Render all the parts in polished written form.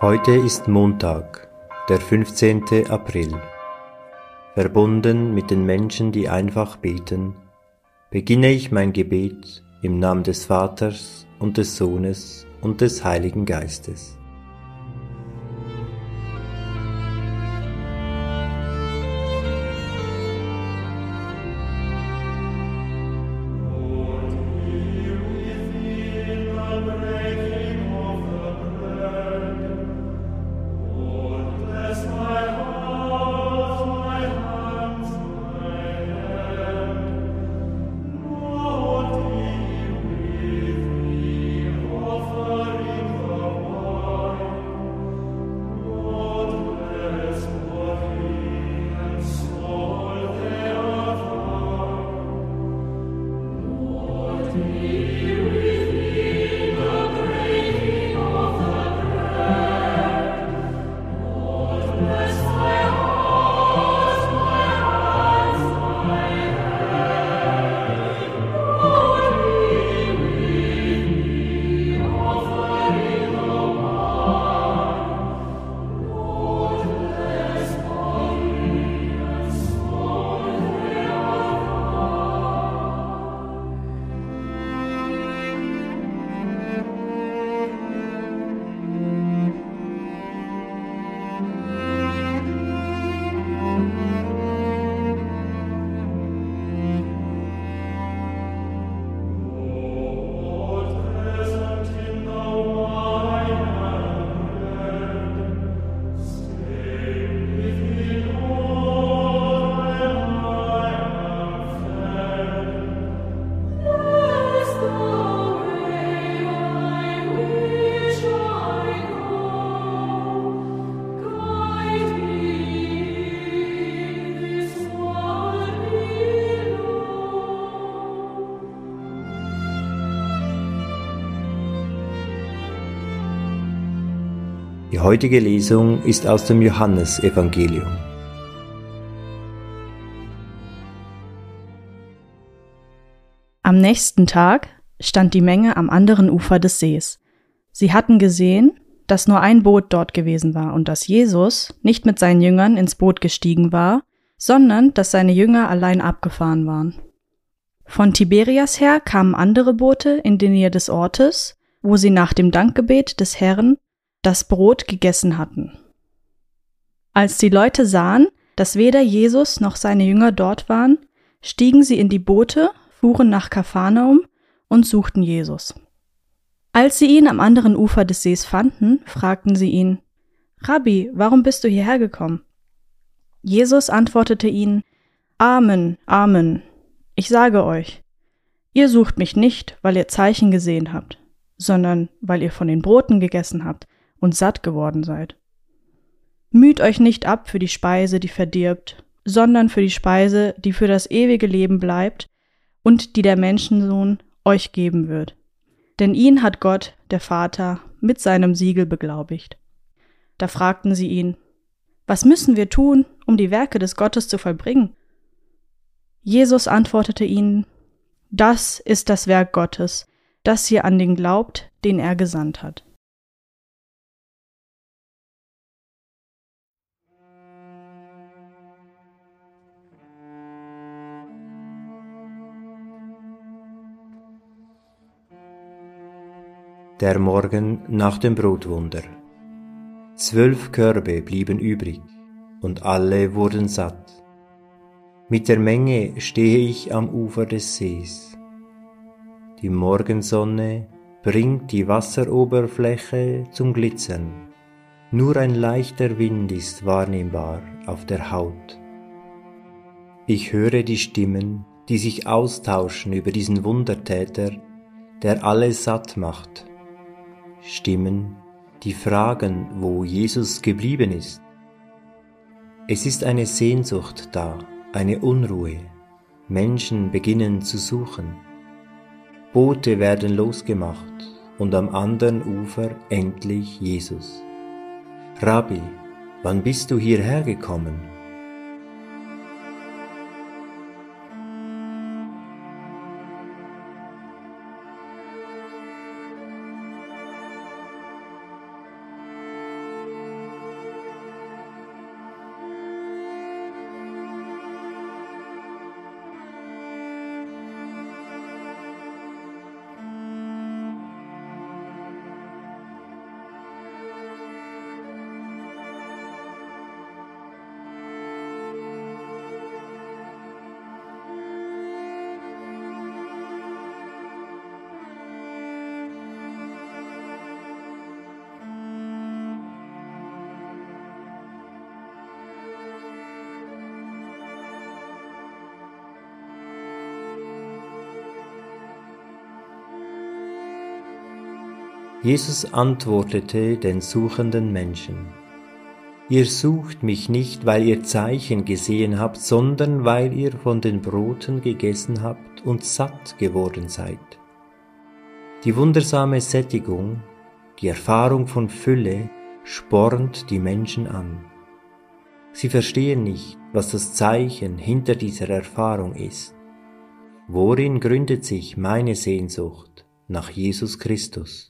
Heute ist Montag, der 15. April. Verbunden mit den Menschen, die einfach beten, beginne ich mein Gebet im Namen des Vaters und des Sohnes und des Heiligen Geistes. Die heutige Lesung ist aus dem Johannesevangelium. Am nächsten Tag stand die Menge am anderen Ufer des Sees. Sie hatten gesehen, dass nur ein Boot dort gewesen war und dass Jesus nicht mit seinen Jüngern ins Boot gestiegen war, sondern dass seine Jünger allein abgefahren waren. Von Tiberias her kamen andere Boote in die Nähe des Ortes, wo sie nach dem Dankgebet des Herrn das Brot gegessen hatten. Als die Leute sahen, dass weder Jesus noch seine Jünger dort waren, stiegen sie in die Boote, fuhren nach Kapharnaum und suchten Jesus. Als sie ihn am anderen Ufer des Sees fanden, fragten sie ihn: Rabbi, warum bist du hierher gekommen? Jesus antwortete ihnen: Amen, Amen, ich sage euch, ihr sucht mich nicht, weil ihr Zeichen gesehen habt, sondern weil ihr von den Broten gegessen habt und satt geworden seid. Müht euch nicht ab für die Speise, die verdirbt, sondern für die Speise, die für das ewige Leben bleibt und die der Menschensohn euch geben wird. Denn ihn hat Gott, der Vater, mit seinem Siegel beglaubigt. Da fragten sie ihn: Was müssen wir tun, um die Werke des Gottes zu vollbringen? Jesus antwortete ihnen: Das ist das Werk Gottes, dass ihr an den glaubt, den er gesandt hat. Der Morgen nach dem Brotwunder. 12 Körbe blieben übrig, und alle wurden satt. Mit der Menge stehe ich am Ufer des Sees. Die Morgensonne bringt die Wasseroberfläche zum Glitzern. Nur ein leichter Wind ist wahrnehmbar auf der Haut. Ich höre die Stimmen, die sich austauschen über diesen Wundertäter, der alle satt macht. Stimmen, die fragen, wo Jesus geblieben ist. Es ist eine Sehnsucht da, eine Unruhe. Menschen beginnen zu suchen. Boote werden losgemacht und am anderen Ufer endlich Jesus. Rabbi, wann bist du hierher gekommen? Jesus antwortete den suchenden Menschen: Ihr sucht mich nicht, weil ihr Zeichen gesehen habt, sondern weil ihr von den Broten gegessen habt und satt geworden seid. Die wundersame Sättigung, die Erfahrung von Fülle, spornt die Menschen an. Sie verstehen nicht, was das Zeichen hinter dieser Erfahrung ist. Worin gründet sich meine Sehnsucht nach Jesus Christus?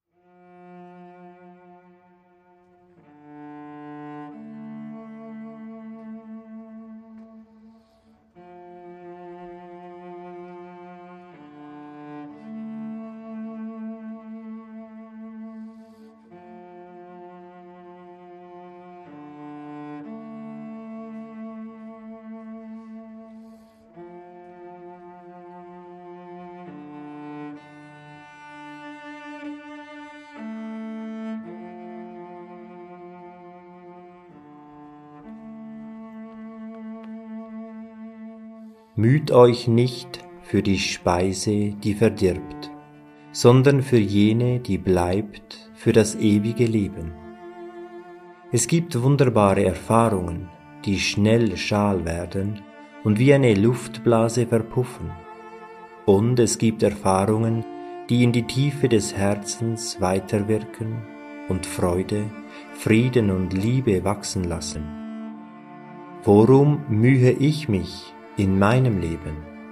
Müht euch nicht für die Speise, die verdirbt, sondern für jene, die bleibt, für das ewige Leben. Es gibt wunderbare Erfahrungen, die schnell schal werden und wie eine Luftblase verpuffen. Und es gibt Erfahrungen, die in die Tiefe des Herzens weiterwirken und Freude, Frieden und Liebe wachsen lassen. Worum mühe ich mich in meinem Leben?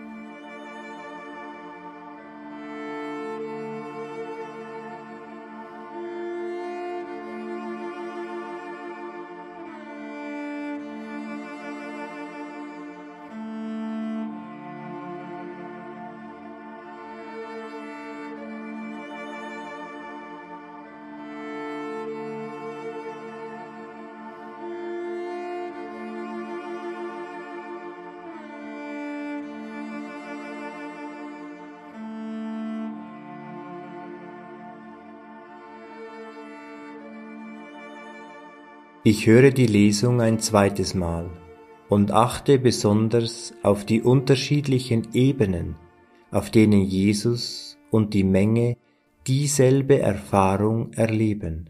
Ich höre die Lesung ein zweites Mal und achte besonders auf die unterschiedlichen Ebenen, auf denen Jesus und die Menge dieselbe Erfahrung erleben.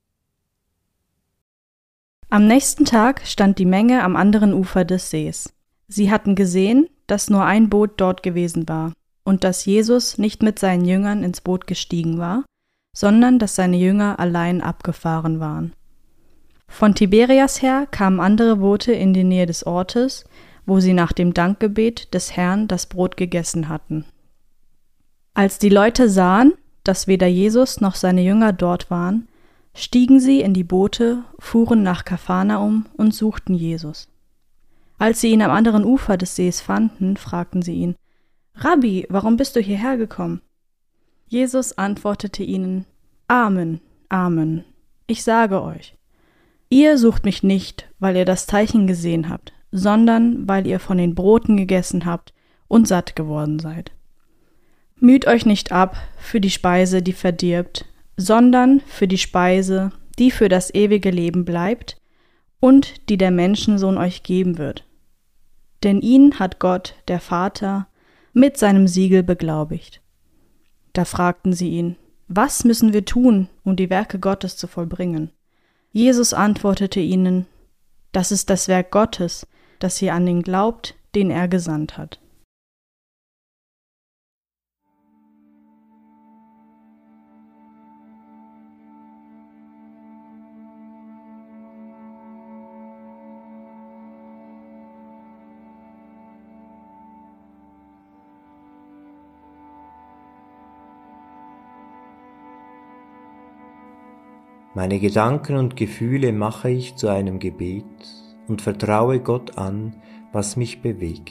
Am nächsten Tag stand die Menge am anderen Ufer des Sees. Sie hatten gesehen, dass nur ein Boot dort gewesen war und dass Jesus nicht mit seinen Jüngern ins Boot gestiegen war, sondern dass seine Jünger allein abgefahren waren. Von Tiberias her kamen andere Boote in die Nähe des Ortes, wo sie nach dem Dankgebet des Herrn das Brot gegessen hatten. Als die Leute sahen, dass weder Jesus noch seine Jünger dort waren, stiegen sie in die Boote, fuhren nach Kapharnaum und suchten Jesus. Als sie ihn am anderen Ufer des Sees fanden, fragten sie ihn: Rabbi, warum bist du hierher gekommen? Jesus antwortete ihnen: Amen, Amen, ich sage euch, ihr sucht mich nicht, weil ihr das Zeichen gesehen habt, sondern weil ihr von den Broten gegessen habt und satt geworden seid. Müht euch nicht ab für die Speise, die verdirbt, sondern für die Speise, die für das ewige Leben bleibt und die der Menschensohn euch geben wird. Denn ihn hat Gott, der Vater, mit seinem Siegel beglaubigt. Da fragten sie ihn: Was müssen wir tun, um die Werke Gottes zu vollbringen? Jesus antwortete ihnen: Das ist das Werk Gottes, dass ihr an den glaubt, den er gesandt hat. Meine Gedanken und Gefühle mache ich zu einem Gebet und vertraue Gott an, was mich bewegt.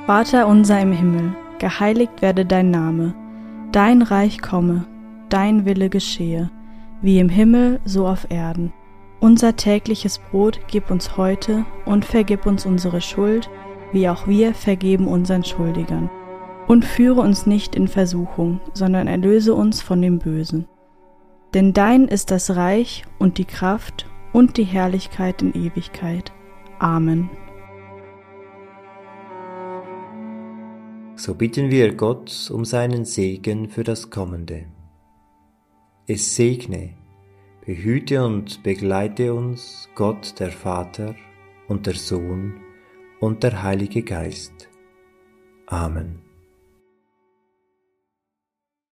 Vater unser im Himmel, geheiligt werde dein Name, dein Reich komme, dein Wille geschehe, wie im Himmel so auf Erden. Unser tägliches Brot gib uns heute und vergib uns unsere Schuld, wie auch wir vergeben unseren Schuldigern. Und führe uns nicht in Versuchung, sondern erlöse uns von dem Bösen. Denn dein ist das Reich und die Kraft und die Herrlichkeit in Ewigkeit. Amen. So bitten wir Gott um seinen Segen für das Kommende. Es segne, behüte und begleite uns Gott der Vater und der Sohn und der Heilige Geist. Amen.